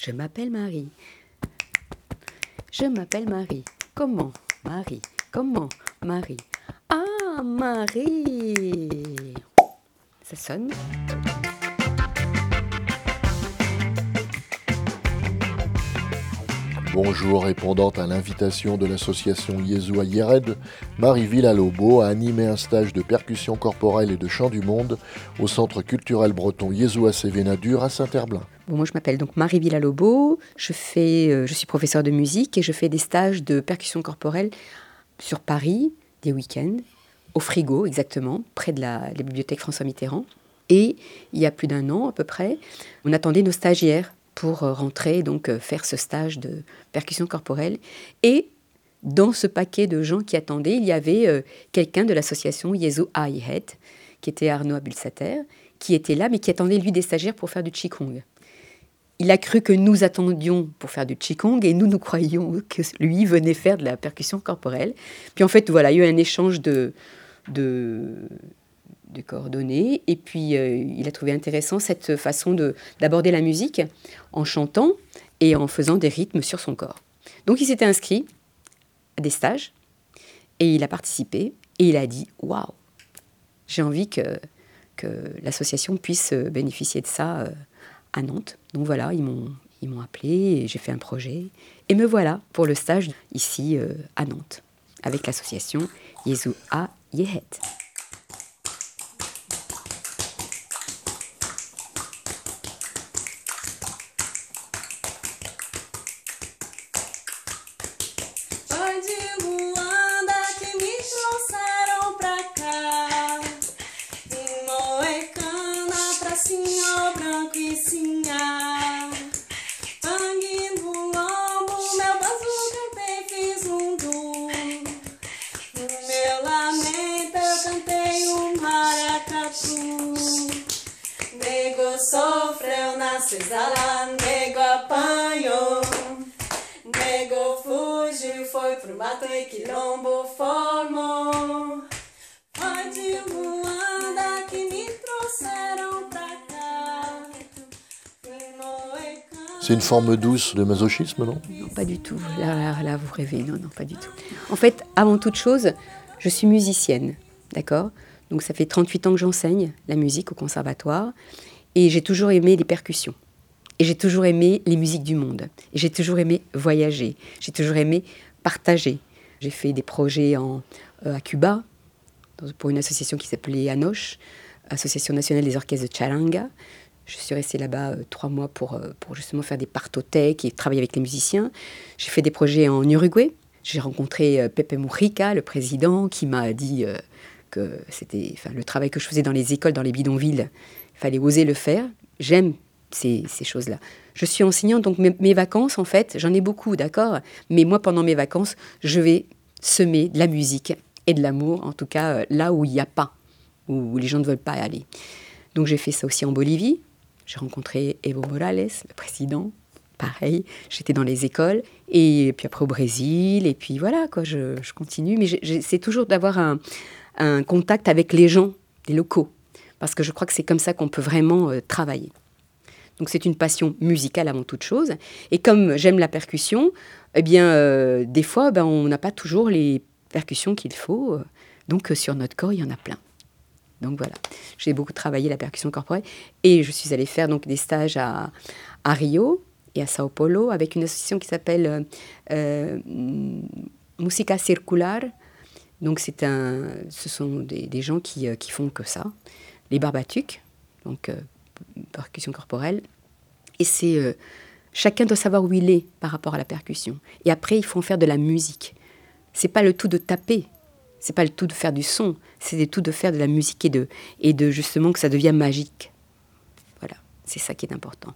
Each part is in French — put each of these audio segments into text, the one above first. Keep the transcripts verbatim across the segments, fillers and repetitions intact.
Je m'appelle Marie. Je m'appelle Marie. Comment Marie? Comment Marie? Ah, Marie! Ça sonne. Bonjour, répondant à l'invitation de l'association Yezhou Yered, Marie Villalobos a animé un stage de percussion corporelle et de chant du monde au centre culturel breton Yezhou à Sévénadur à Saint-Herblain. Bon, moi je m'appelle donc Marie Villalobos, je, fais, euh, je suis professeure de musique et je fais des stages de percussion corporelle sur Paris, des week-ends, au Frigo exactement, près de la, la bibliothèque François Mitterrand. Et il y a plus d'un an à peu près, on attendait nos stagiaires pour rentrer, donc faire ce stage de percussion corporelle. Et dans ce paquet de gens qui attendaient, il y avait euh, quelqu'un de l'association Yezhou Yered, qui était Arnaud Abulsater, qui était là, mais qui attendait lui des stagiaires pour faire du Qigong. Il a cru que nous attendions pour faire du Qigong et nous, nous croyions que lui venait faire de la percussion corporelle. Puis en fait, voilà, il y a eu un échange de... de de coordonnées, et puis euh, il a trouvé intéressant cette façon de, d'aborder la musique en chantant et en faisant des rythmes sur son corps. Donc il s'était inscrit à des stages, et il a participé, et il a dit « Waouh, j'ai envie que, que l'association puisse bénéficier de ça euh, à Nantes ». Donc voilà, ils m'ont, ils m'ont appelé, et j'ai fait un projet, et me voilà pour le stage ici euh, à Nantes, avec l'association Yezhou Yered. Sofreu na senzala, nego apanhou, nego fugiu, foi pro mato e quilombo formou. Foi de Luanda que me trouxeram pra cá. C'est une forme douce de masochisme, non? Non, pas du tout. Là, là, là, vous rêvez. Non, non, pas du tout. En fait, avant toute chose, je suis musicienne, d'accord? Donc ça fait trente-huit ans que j'enseigne la musique au conservatoire. Et j'ai toujours aimé les percussions. Et j'ai toujours aimé les musiques du monde. Et j'ai toujours aimé voyager. J'ai toujours aimé partager. J'ai fait des projets en, euh, à Cuba, dans, pour une association qui s'appelait ANOCH, Association nationale des orchestres de Charanga. Je suis restée là-bas euh, trois mois pour, euh, pour justement faire des partothèques et travailler avec les musiciens. J'ai fait des projets en Uruguay. J'ai rencontré euh, Pepe Mujica, le président, qui m'a dit euh, que c'était, enfin, le travail que je faisais dans les écoles, dans les bidonvilles, il fallait oser le faire. J'aime ces, ces choses-là. Je suis enseignante, donc mes, mes vacances, en fait, j'en ai beaucoup, d'accord? Mais moi, pendant mes vacances, je vais semer de la musique et de l'amour, en tout cas euh, là où il n'y a pas, où les gens ne veulent pas aller. Donc j'ai fait ça aussi en Bolivie. J'ai rencontré Evo Morales, le président. Pareil, j'étais dans les écoles. Et puis après au Brésil. Et puis voilà, quoi, je, je continue. Mais j'essaie toujours d'avoir un, un contact avec les gens, les locaux. Parce que je crois que c'est comme ça qu'on peut vraiment euh, travailler. Donc c'est une passion musicale avant toute chose. Et comme j'aime la percussion, eh bien, euh, des fois, ben, on n'a pas toujours les percussions qu'il faut. Donc euh, sur notre corps, il y en a plein. Donc voilà, j'ai beaucoup travaillé la percussion corporelle. Et je suis allée faire donc, des stages à, à Rio et à Sao Paulo avec une association qui s'appelle euh, Música Circular. Donc c'est un, ce sont des, des gens qui, euh, qui font que ça. Les barbatuques, donc euh, percussion corporelle. Et c'est... Euh, chacun doit savoir où il est par rapport à la percussion. Et après, il faut en faire de la musique. C'est pas le tout de taper. C'est pas le tout de faire du son. C'est le tout de faire de la musique et de, et de justement que ça devienne magique. Voilà, c'est ça qui est important.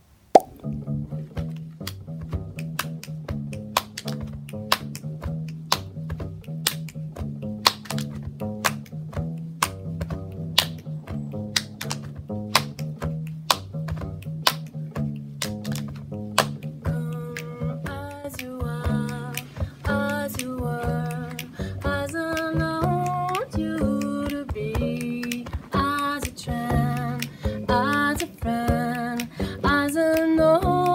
As a friend, as an old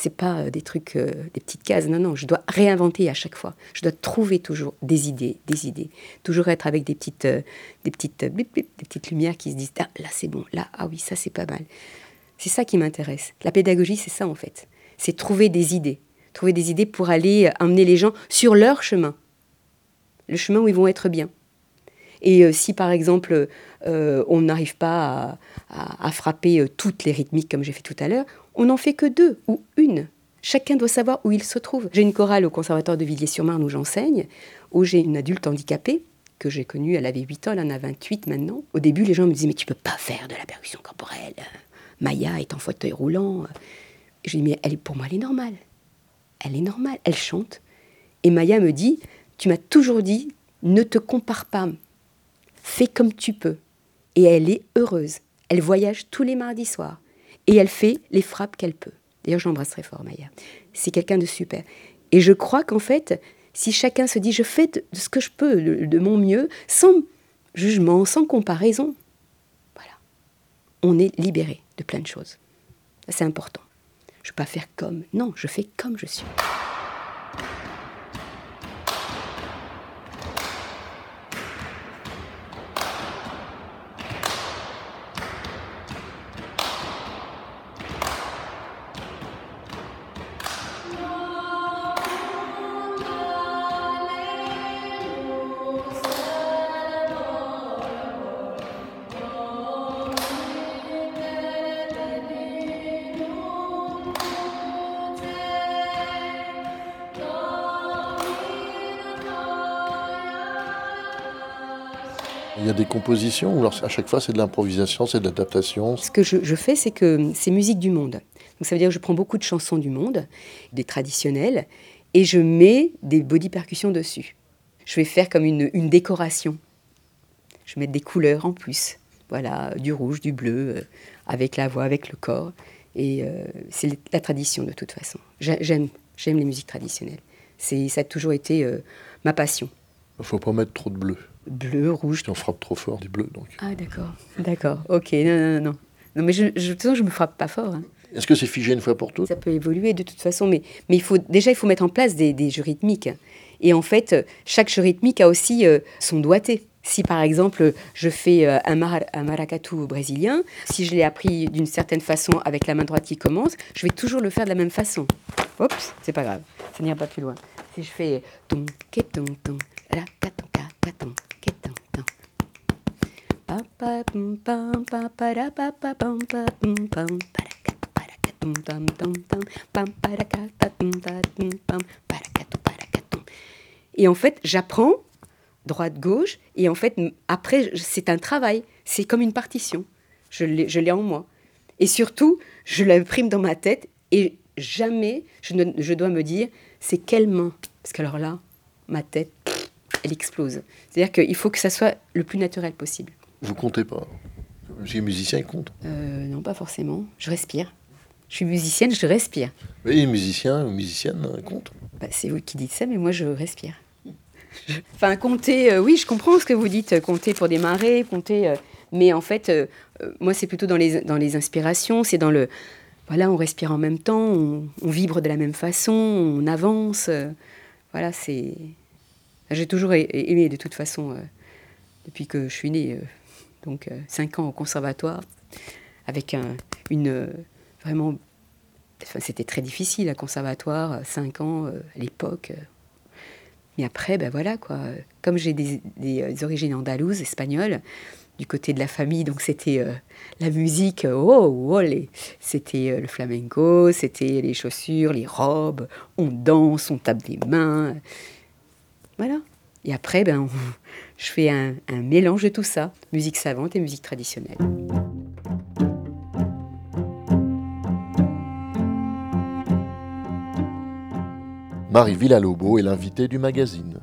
C'est pas euh, des trucs, euh, des petites cases. Non, non, je dois réinventer à chaque fois. Je dois trouver toujours des idées, des idées. Toujours être avec des petites, euh, des petites, euh, blip, blip, des petites lumières qui se disent ah là c'est bon, là ah oui ça c'est pas mal. C'est ça qui m'intéresse. La pédagogie c'est ça en fait. C'est trouver des idées, trouver des idées pour aller euh, emmener les gens sur leur chemin, le chemin où ils vont être bien. Et euh, si par exemple euh, on n'arrive pas à, à, à frapper euh, toutes les rythmiques comme j'ai fait tout à l'heure, on n'en fait que deux ou une. Chacun doit savoir où il se trouve. J'ai une chorale au Conservatoire de Villiers-sur-Marne où j'enseigne, où j'ai une adulte handicapée que j'ai connue, elle avait huit ans, elle en a vingt-huit maintenant. Au début, les gens me disaient « mais tu peux pas faire de la percussion corporelle. Maya est en fauteuil roulant. » Je dis « mais elle, pour moi, elle est normale. Elle est normale, elle chante. » Et Maya me dit « tu m'as toujours dit, ne te compare pas. Fais comme tu peux. » Et elle est heureuse. Elle voyage tous les mardis soirs. Et elle fait les frappes qu'elle peut. D'ailleurs, j'embrasse très fort Maya. C'est quelqu'un de super. Et je crois qu'en fait, si chacun se dit « je fais de, de ce que je peux, de, de mon mieux », sans jugement, sans comparaison, voilà. On est libéré de plein de choses. C'est important. Je ne veux pas faire comme. Non, je fais comme je suis. Il y a des compositions ou alors à chaque fois c'est de l'improvisation, c'est de l'adaptation? Ce que je, je fais, c'est que c'est musique du monde. Donc ça veut dire que je prends beaucoup de chansons du monde, des traditionnelles, et je mets des body percussions dessus. Je vais faire comme une, une décoration. Je vais mettre des couleurs en plus. Voilà, du rouge, du bleu, euh, avec la voix, avec le corps. Et euh, c'est la tradition de toute façon. J'aime, j'aime les musiques traditionnelles. C'est, ça a toujours été euh, ma passion. Il ne faut pas mettre trop de bleu. Bleu, rouge. Si on frappe trop fort, du bleu donc. Ah d'accord, d'accord, ok, non, non, non. Non mais je, je, de toute façon, je me frappe pas fort. Hein. Est-ce que c'est figé une fois pour toutes? Ça peut évoluer de toute façon, mais, mais il faut, déjà il faut mettre en place des, des jeux rythmiques. Et en fait, chaque jeu rythmique a aussi euh, son doigté. Si par exemple, je fais euh, un, mara, un maracatu brésilien, si je l'ai appris d'une certaine façon avec la main droite qui commence, je vais toujours le faire de la même façon. Oups, c'est pas grave, ça n'ira pas plus loin. Si je fais ton, keton, ton, la, katon, ka, katon, keton, ton. Pa, pa, pum, pam, pa, pa, ra, pa, pa, pam, pa, pum, pam, pa, ra, ka, pa, ra, ka, tum, tam, tam, tam, pam, pa, ra, ka, ta, tum, ta, tum, pam, pa, ra, ka, tum, pa, ra, ka, tum. Et en fait, j'apprends droite-gauche, et en fait, après, c'est un travail. C'est comme une partition. Je l'ai, je l'ai en moi. Et surtout, je l'imprime dans ma tête, et jamais je, ne, je dois me dire, c'est quelle main? Parce qu'alors là, ma tête, elle explose. C'est-à-dire qu'il faut que ça soit le plus naturel possible. Vous comptez pas? Parce que les musiciens, ils comptent. Euh, non, pas forcément. Je respire. Je suis musicienne, je respire. Oui, les musiciens ou musiciennes hein, comptent. Bah, c'est vous qui dites ça, mais moi, je respire. Je... Enfin, compter, euh, oui, je comprends ce que vous dites, compter pour démarrer, compter... Euh, mais en fait, euh, euh, moi, c'est plutôt dans les, dans les inspirations, c'est dans le... Voilà, on respire en même temps, on, on vibre de la même façon, on avance. Euh, voilà, c'est... J'ai toujours aimé, de toute façon, euh, depuis que je suis née, euh, donc euh, cinq ans au conservatoire, avec un, une... Euh, vraiment... Enfin, c'était très difficile, à conservatoire, cinq ans, euh, à l'époque... Euh, Mais après, ben voilà, quoi. Comme j'ai des, des, des origines andalouses, espagnoles, du côté de la famille, donc c'était euh, la musique, oh, oh les, c'était euh, le flamenco, c'était les chaussures, les robes, on danse, on tape des mains. Voilà. Et après, ben, on, je fais un, un mélange de tout ça, musique savante et musique traditionnelle. Marie Villalobos est l'invitée du magazine.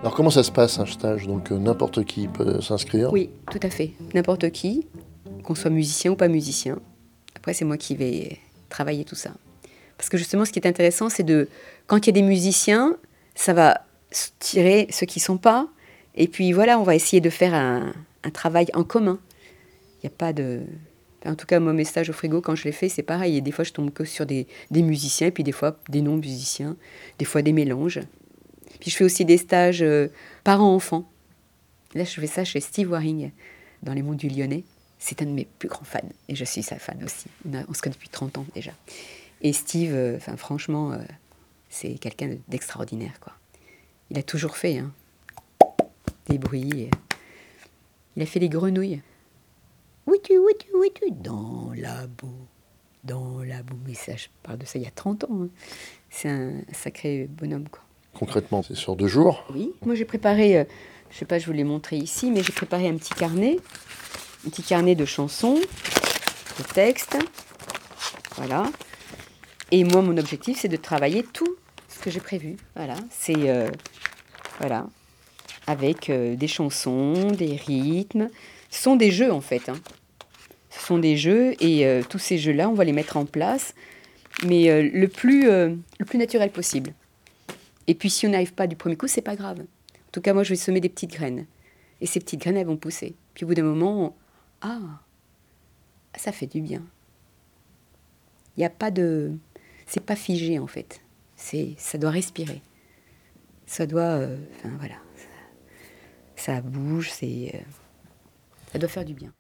Alors comment ça se passe un stage? Donc euh, n'importe qui peut s'inscrire? Oui, tout à fait. N'importe qui, qu'on soit musicien ou pas musicien. Après, c'est moi qui vais travailler tout ça. Parce que justement, ce qui est intéressant, c'est de... Quand il y a des musiciens, ça va tirer ceux qui ne sont pas. Et puis voilà, on va essayer de faire un, un travail en commun. Il n'y a pas de... En tout cas, moi, mes stages au frigo, quand je les fais, c'est pareil. Et des fois, je tombe que sur des, des musiciens, et puis des fois, des non-musiciens, des fois, des mélanges. Puis je fais aussi des stages euh, parents-enfants. Là, je fais ça chez Steve Waring, dans les Monts du Lyonnais. C'est un de mes plus grands fans, et je suis sa fan aussi. On, a, on se connaît depuis trente ans déjà. Et Steve, euh, enfin, franchement, euh, c'est quelqu'un d'extraordinaire, quoi. Il a toujours fait hein, des bruits. Et... Il a fait les grenouilles. Oui, tu, oui, tu, oui, tu, dans la boue, dans la boue. Mais ça, je parle de ça il y a trente ans. Hein. C'est un sacré bonhomme, quoi. Concrètement, c'est sur deux jours? Oui. Moi, j'ai préparé, euh, je ne sais pas, je vous l'ai montré ici, mais j'ai préparé un petit carnet, un petit carnet de chansons, de textes. Voilà. Et moi, mon objectif, c'est de travailler tout ce que j'ai prévu. Voilà. C'est, euh, voilà, avec euh, des chansons, des rythmes. Ce sont des jeux, en fait. Hein. Ce sont des jeux, et euh, tous ces jeux-là, on va les mettre en place, mais euh, le plus, euh, le plus naturel possible. Et puis, si on n'arrive pas du premier coup, c'est pas grave. En tout cas, moi, je vais semer des petites graines. Et ces petites graines, elles vont pousser. Puis, au bout d'un moment, on... ah, ça fait du bien. Il n'y a pas de... C'est pas figé, en fait. C'est... Ça doit respirer. Ça doit... Euh... Enfin, voilà. Ça, ça bouge, c'est... Euh... Ça doit faire du bien.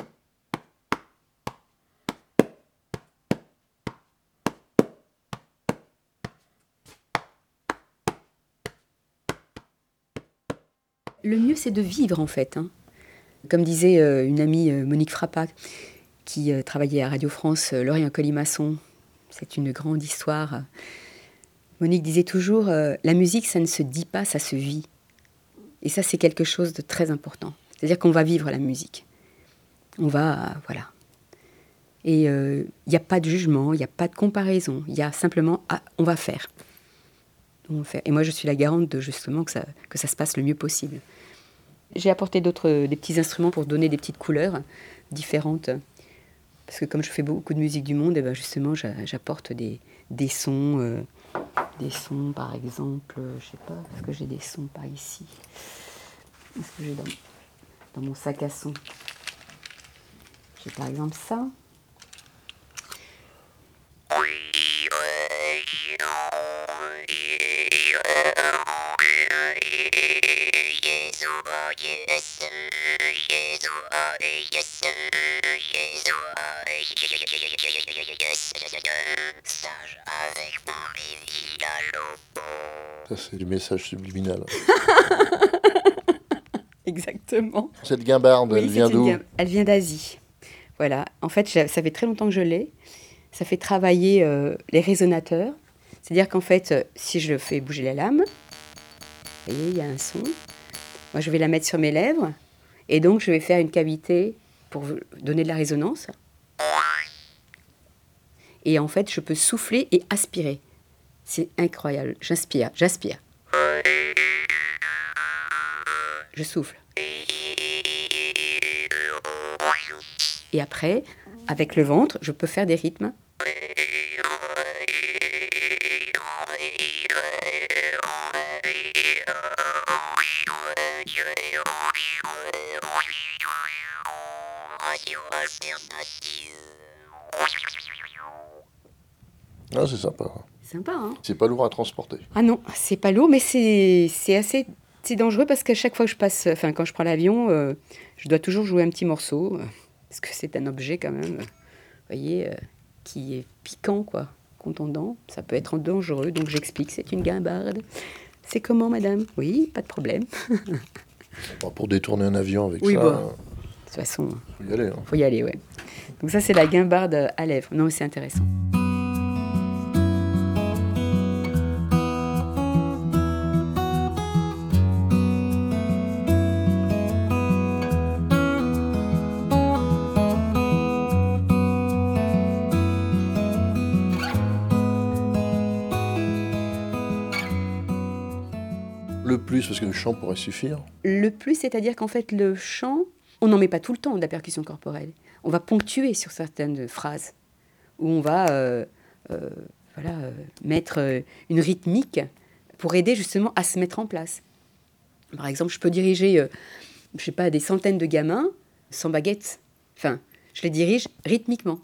Le mieux, c'est de vivre, en fait. Hein. Comme disait euh, une amie, euh, Monique Frappa, qui euh, travaillait à Radio France, euh, Lorient Colimaçon. C'est une grande histoire. Monique disait toujours, euh, la musique, ça ne se dit pas, ça se vit. Et ça, c'est quelque chose de très important. C'est-à-dire qu'on va vivre la musique. On va, euh, voilà. Et il euh, n'y a pas de jugement, il n'y a pas de comparaison. Il y a simplement, ah, on va faire. On va faire. Et moi, je suis la garante de justement que ça, que ça se passe le mieux possible. J'ai apporté d'autres, des petits instruments pour donner des petites couleurs différentes. Parce que comme je fais beaucoup de musique du monde, et ben justement, j'apporte des, des sons. Euh, des sons, par exemple, je sais pas, est-ce que j'ai des sons par ici? Est-ce que j'ai dans, dans mon sac à sons? J'ai par exemple ça. Ça, c'est du message subliminal. Exactement. Cette guimbarde, Oui, elle vient d'où? guim... Elle vient d'Asie. Voilà. En fait, ça fait très longtemps que je l'ai. Ça fait travailler euh, les résonateurs. C'est-à-dire qu'en fait, euh, si je fais bouger la lame, vous voyez, il y a un son. Moi, je vais la mettre sur mes lèvres. Et donc, je vais faire une cavité pour donner de la résonance. Et en fait, je peux souffler et aspirer. C'est incroyable. J'inspire, j'aspire. Je souffle. Et après, avec le ventre, je peux faire des rythmes. Ah, c'est sympa. Sympa, hein? C'est pas lourd à transporter. Ah non, c'est pas lourd, mais c'est c'est assez c'est dangereux parce qu'à chaque fois que je passe, enfin quand je prends l'avion, euh, je dois toujours jouer un petit morceau, euh, parce que c'est un objet quand même, euh, vous voyez, euh, qui est piquant, quoi, contondant. Ça peut être dangereux, donc j'explique, c'est une guimbarde. C'est comment, madame? Oui, pas de problème. Bon, pour détourner un avion avec Oui, ça, bon. euh, De toute façon, faut y aller. Hein. faut y aller, ouais. Donc ça, c'est la guimbarde à lèvres. Non, mais c'est intéressant. Le plus, parce que le chant pourrait suffire. Le plus, c'est-à-dire qu'en fait, le chant, on n'en met pas tout le temps de la percussion corporelle. On va ponctuer sur certaines phrases, où on va euh, euh, voilà, euh, mettre euh, une rythmique pour aider justement à se mettre en place. Par exemple, je peux diriger, euh, je sais pas, des centaines de gamins sans baguette. Enfin, je les dirige rythmiquement.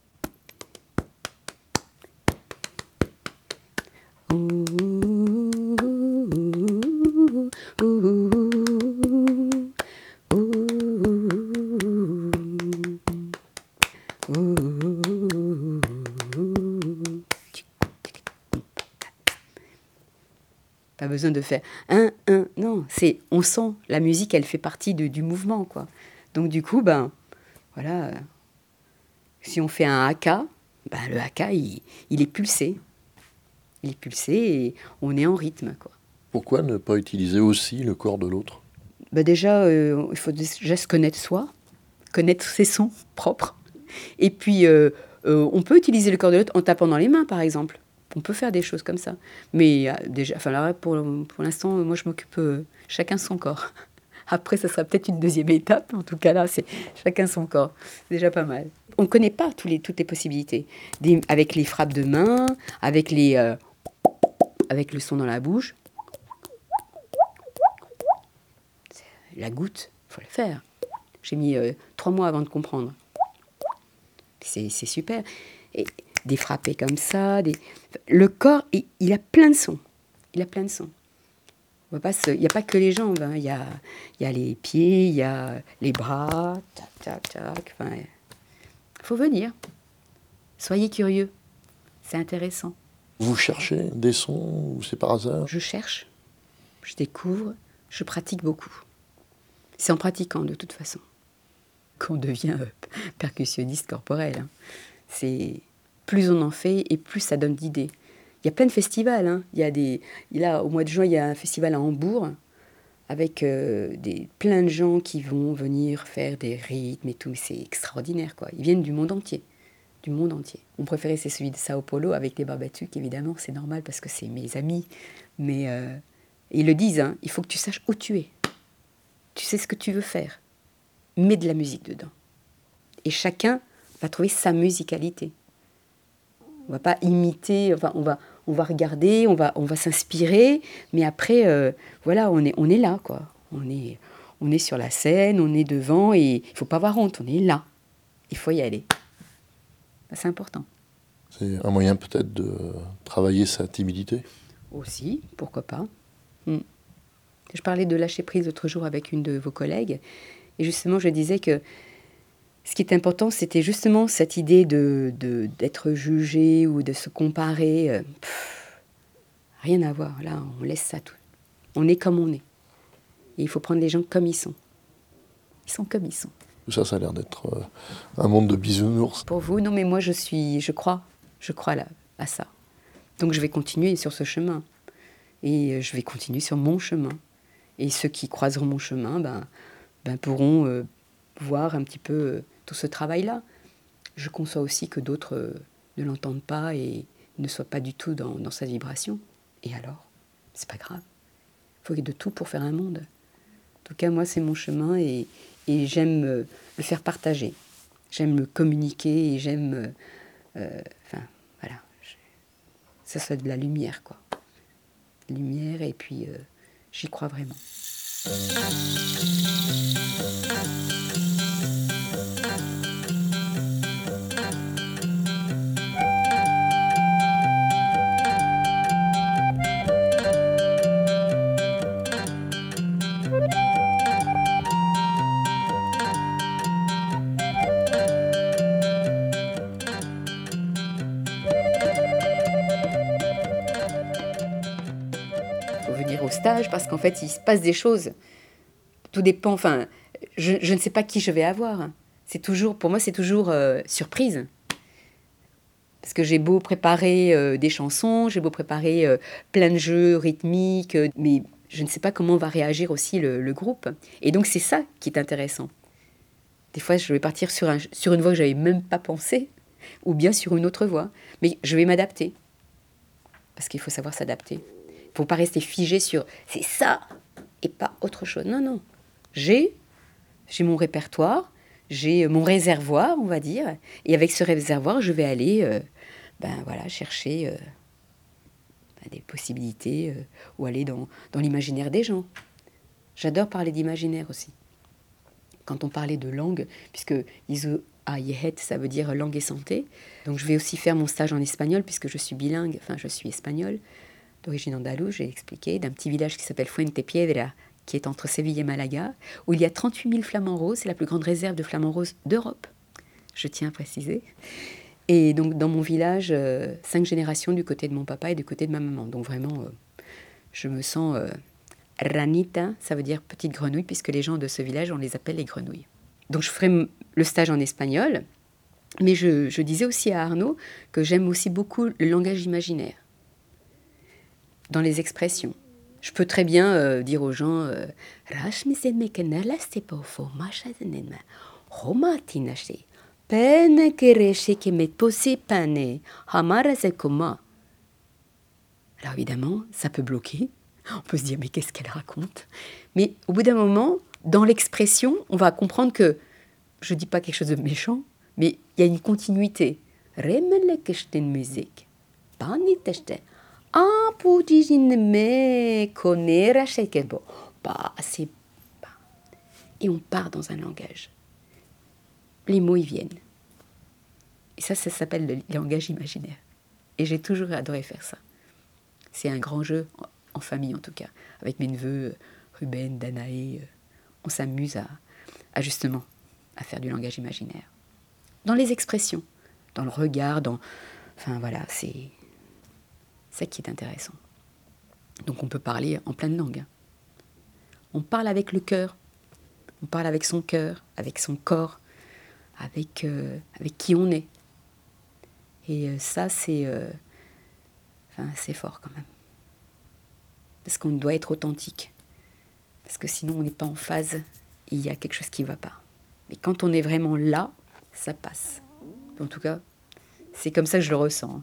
Pas besoin de faire un, un, non, c'est, on sent, la musique, elle fait partie de, du mouvement, quoi. Donc du coup, ben, voilà, euh, si on fait un haka, ben, le haka, il, il est pulsé. Il est pulsé et on est en rythme, quoi. Pourquoi ne pas utiliser aussi le corps de l'autre? Ben déjà, euh, il faut déjà se connaître soi, connaître ses sons propres. Et puis, euh, euh, on peut utiliser le corps de l'autre en tapant dans les mains, par exemple. On peut faire des choses comme ça. Mais euh, déjà, enfin, là, pour, pour l'instant, moi, je m'occupe euh, chacun son corps. Après, ça sera peut-être une deuxième étape. En tout cas, là, c'est chacun son corps. C'est déjà pas mal. On ne connaît pas tous les, toutes les possibilités. Des, avec les frappes de main, avec, les, euh, avec le son dans la bouche. La goutte, il faut le faire. J'ai mis euh, trois mois avant de comprendre. C'est, c'est super. Et des frappés comme ça. Des... Le corps, il, il a plein de sons. Il a plein de sons. On va pas se... Il n'y a pas que les jambes. Hein. Il y a, il y a les pieds, il y a les bras. Tac, tac, tac. Enfin, il faut venir. Soyez curieux. C'est intéressant. Vous cherchez des sons ou c'est par hasard? Je cherche, je découvre, je pratique beaucoup. C'est en pratiquant, de toute façon, qu'on devient euh, percussionniste corporel. Hein. C'est... Plus on en fait et plus ça donne d'idées. Il y a plein de festivals. Hein. Il y a des... Là, au mois de juin, il y a un festival à Hambourg avec euh, des... plein de gens qui vont venir faire des rythmes et tout. C'est extraordinaire, quoi. Ils viennent du monde entier. Du monde entier. Mon préféré, c'est celui de Sao Paulo avec les Barbatuques, évidemment. C'est normal parce que c'est mes amis. Mais euh, ils le disent, hein, il faut que tu saches où tu es. Tu sais ce que tu veux faire. Mets de la musique dedans. Et chacun va trouver sa musicalité. On va pas imiter, enfin, on va, on va regarder, on va, on va s'inspirer, mais après, euh, voilà, on est, on est là, quoi. On est, on est sur la scène, on est devant, et il faut pas avoir honte, on est là. Il faut y aller. C'est important. C'est un moyen peut-être de travailler sa timidité? Aussi, pourquoi pas. Hmm. Je parlais de lâcher prise l'autre jour avec une de vos collègues, et justement, je disais que ce qui est important, c'était justement cette idée de, de, d'être jugé ou de se comparer. Pff, rien à voir. Là, on laisse ça tout. On est comme on est. Et il faut prendre les gens comme ils sont. Ils sont comme ils sont. Tout ça, ça a l'air d'être euh, un monde de bisounours. Pour vous, non, mais moi, je suis, je crois, je crois là, à ça. Donc, je vais continuer sur ce chemin. Et je vais continuer sur mon chemin. Et ceux qui croiseront mon chemin, ben, ben pourront euh, voir un petit peu... Euh, tout ce travail-là. Je conçois aussi que d'autres euh, ne l'entendent pas et ne soient pas du tout dans, dans sa vibration. Et alors, c'est pas grave. Il faut de tout pour faire un monde. En tout cas, moi, c'est mon chemin et, et j'aime euh, le faire partager. J'aime le communiquer et j'aime... Euh, euh, enfin, voilà. Je, ça soit de la lumière, quoi. Lumière et puis euh, j'y crois vraiment. Au stage parce qu'en fait il se passe des choses, tout dépend, enfin je, je ne sais pas qui je vais avoir, c'est toujours, pour moi c'est toujours euh, surprise parce que j'ai beau préparer euh, des chansons, j'ai beau préparer euh, plein de jeux rythmiques, euh, mais je ne sais pas comment va réagir aussi le, le groupe, et donc c'est ça qui est intéressant. Des fois je vais partir sur, un, sur une voix que j'avais même pas pensé ou bien sur une autre voix, mais je vais m'adapter parce qu'il faut savoir s'adapter. Il faut pas rester figé sur c'est ça et pas autre chose. Non, non. J'ai, j'ai mon répertoire, j'ai mon réservoir, on va dire. Et avec ce réservoir, je vais aller euh, ben, voilà, chercher euh, ben, des possibilités euh, ou aller dans, dans l'imaginaire des gens. J'adore parler d'imaginaire aussi. Quand on parlait de langue, puisque Yezu Ayehet, ça veut dire langue et santé. Donc je vais aussi faire mon stage en espagnol, puisque je suis bilingue, enfin je suis espagnole, d'origine andalouse, j'ai expliqué, d'un petit village qui s'appelle Fuente Piedra, qui est entre Séville et Malaga, où il y a trente-huit mille flamants roses, c'est la plus grande réserve de flamants roses d'Europe, je tiens à préciser. Et donc dans mon village, euh, cinq générations du côté de mon papa et du côté de ma maman. Donc vraiment, euh, je me sens... Euh, Ranita, ça veut dire petite grenouille, puisque les gens de ce village, on les appelle les grenouilles. Donc je ferai m- le stage en espagnol, mais je, je disais aussi à Arnaud que j'aime aussi beaucoup le langage imaginaire, dans les expressions. Je peux très bien euh, dire aux gens euh, alors évidemment, ça peut bloquer. On peut se dire, mais qu'est-ce qu'elle raconte? Mais au bout d'un moment, dans l'expression, on va comprendre que je ne dis pas quelque chose de méchant, mais il y a une continuité. Et on part dans un langage. Les mots, ils viennent. Et ça, ça s'appelle le langage imaginaire. Et j'ai toujours adoré faire ça. C'est un grand jeu, en famille en tout cas, avec mes neveux, Ruben, Danae, on s'amuse à, à justement à faire du langage imaginaire. Dans les expressions, dans le regard, dans... Enfin voilà, c'est ça qui est intéressant. Donc on peut parler en plein de langues. On parle avec le cœur, on parle avec son cœur, avec son corps, avec, euh, avec qui on est. Et euh, ça, c'est... Euh, enfin, c'est fort quand même. Parce qu'on doit être authentique. Parce que sinon, on n'est pas en phase et il y a quelque chose qui ne va pas. Mais quand on est vraiment là, ça passe. En tout cas, c'est comme ça que je le ressens.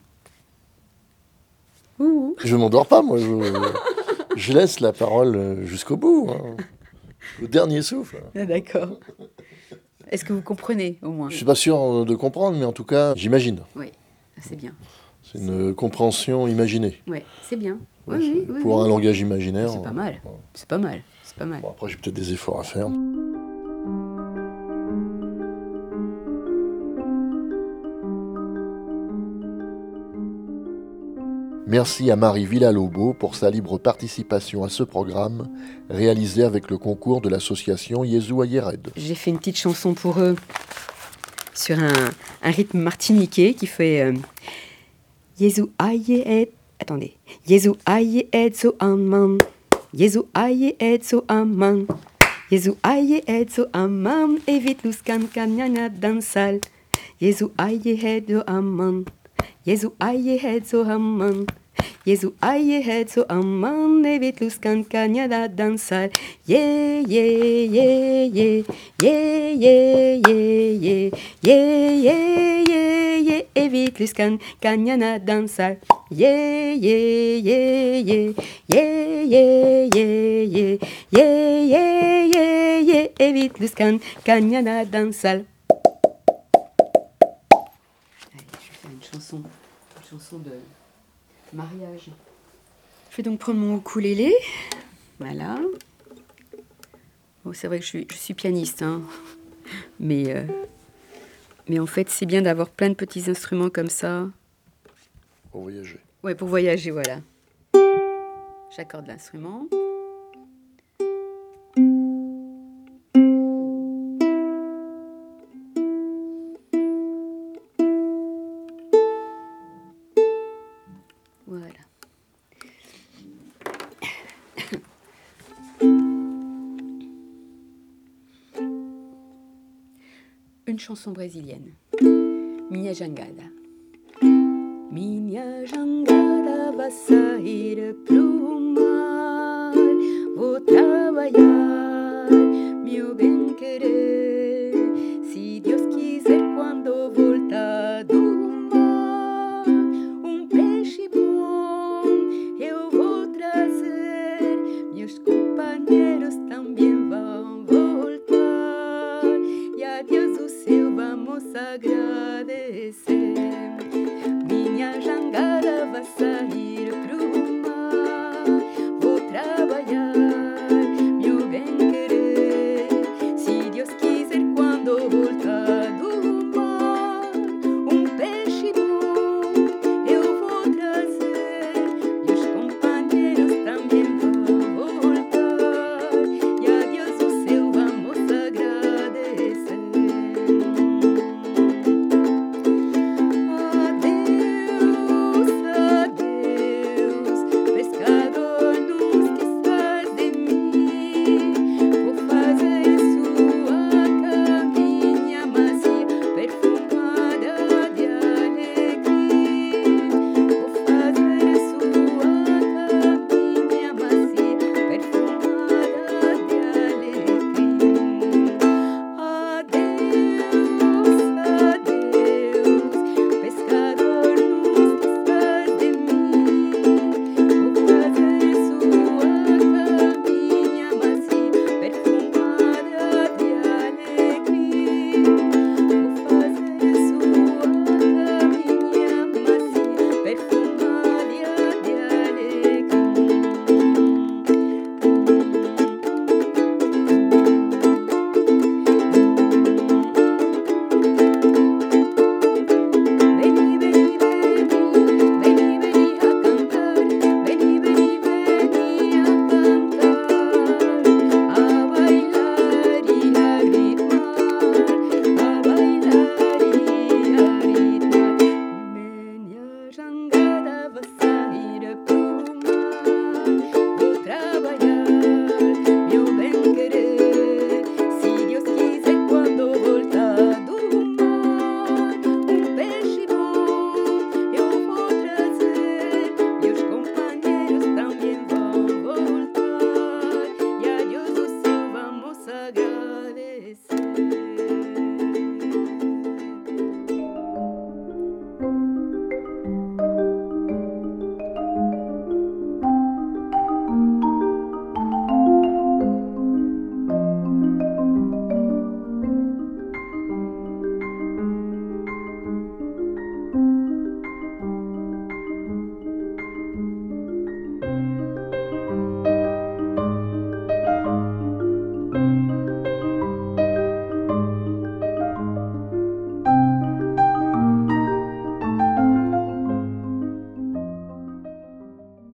Ouh. Je m'endors pas, moi. Je, je laisse la parole jusqu'au bout. Hein. Au dernier souffle. Ah, d'accord. Est-ce que vous comprenez, au moins? Je ne suis pas sûr de comprendre, mais en tout cas, j'imagine. Oui, c'est bien. C'est une compréhension imaginée. Oui, c'est bien. Ouais, Oui, c'est- oui, pour oui. un langage imaginaire. C'est pas euh, mal. ouais. C'est pas mal. C'est pas mal. Bon, après, j'ai peut-être des efforts à faire. Merci à Marie Villalobo pour sa libre participation à ce programme réalisé avec le concours de l'association Yezu Ayered. J'ai fait une petite chanson pour eux sur un, un rythme martiniquais qui fait euh, Yezu Ayered. Attendez. Yezu Ayered so aman. Yezu Ayered so aman. Yezu Ayered so aman. Evite luskan kanyana dansal. Yezu Ayered so aman. Yezu Ayered so aman. Yezu Ayered so aman. Evite luskan kanyana dansal. Yeah, yeah, yeah, yeah. Yeah, yeah, yeah, yeah. Yeah, yeah, yeah, yeah. Evite luskan kanyana dansal. Yeah, yeah, yeah, yeah. Yeah, yeah, yeah, yeah. Yeah, yeah, yeah, yeah. Evite luskan kanyana dansal. Allez, je vais faire une chanson, une chanson de mariage. Je vais donc prendre mon ukulélé. Voilà. Bon, c'est vrai que je suis, je suis pianiste, hein. Mais, euh, mais en fait, c'est bien d'avoir plein de petits instruments comme ça. Pour voyager. Ouais, pour voyager, voilà. J'accorde l'instrument. Voilà. Une chanson brésilienne. Minha jangada. Minha jangada vai sair pro mar. Vou trabalhar, meu bem querer.